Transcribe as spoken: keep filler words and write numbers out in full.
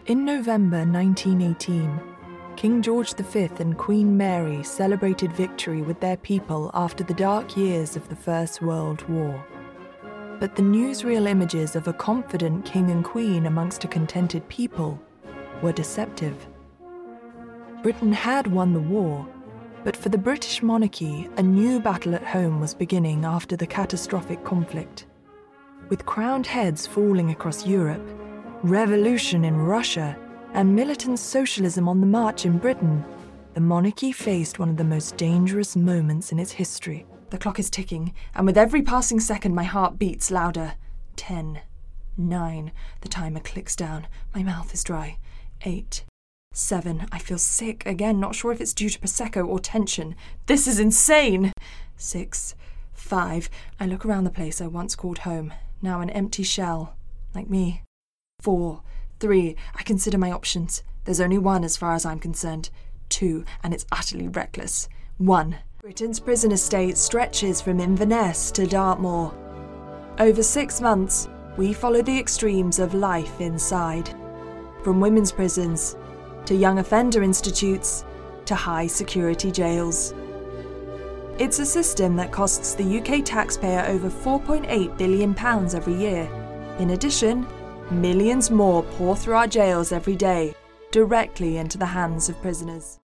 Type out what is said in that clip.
In November nineteen eighteen, King George the Fifth and Queen Mary celebrated victory with their people after the dark years of the First World War. But the newsreel images of a confident king and queen amongst a contented people were deceptive. Britain had won the war, but for the British monarchy, a new battle at home was beginning after the catastrophic conflict. With crowned heads falling across Europe, revolution in Russia, and militant socialism on the march in Britain, the monarchy faced one of the most dangerous moments in its history. The clock is ticking, and with every passing second my heart beats louder. Ten. Nine. The timer clicks down. My mouth is dry. Eight. Seven. I feel sick again, not sure if it's due to Prosecco or tension. This is insane! Six. Five. I look around the place I once called home, now an empty shell, like me. Four. Three. I consider my options. There's only one as far as I'm concerned. Two, and it's utterly reckless. One. Britain's prison estate stretches from Inverness to Dartmoor. Over six months, we follow the extremes of life inside. From women's prisons, to young offender institutes, to high-security jails. It's a system that costs the U K taxpayer over four point eight billion pounds every year. In addition, millions more pour through our jails every day, directly into the hands of prisoners.